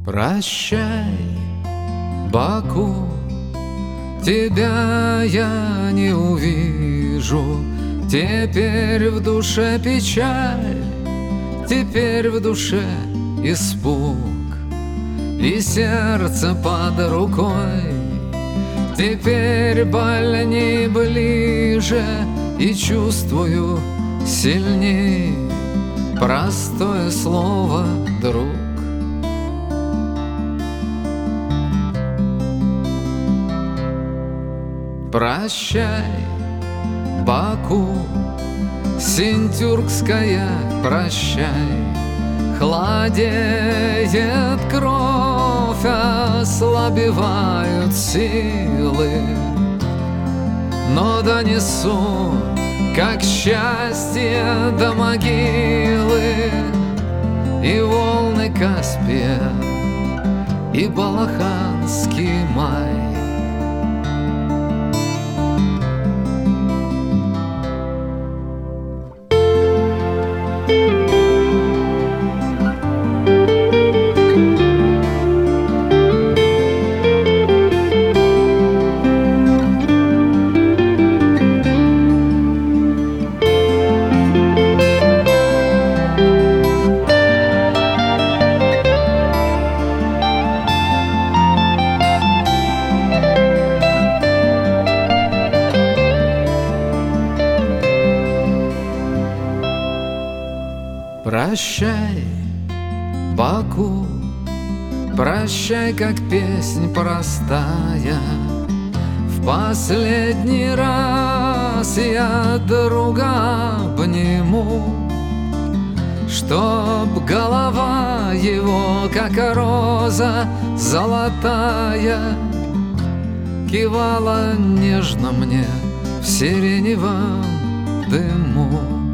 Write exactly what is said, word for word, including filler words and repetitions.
Прощай, Баку, тебя я не увижу. Теперь в душе печаль, теперь в душе испуг, и сердце под рукой. Теперь больней ближе, и чувствую сильней простое слово «друг». Прощай, Баку, Синтюркская, прощай. Холодеет кровь, ослабевают силы, но донесу, как счастье до могилы, и волны Каспия, и балаханский май. Прощай, Баку, прощай, как песнь простая. В последний раз я друга обниму, чтоб голова его, как роза золотая, кивала нежно мне в сиреневом дыму.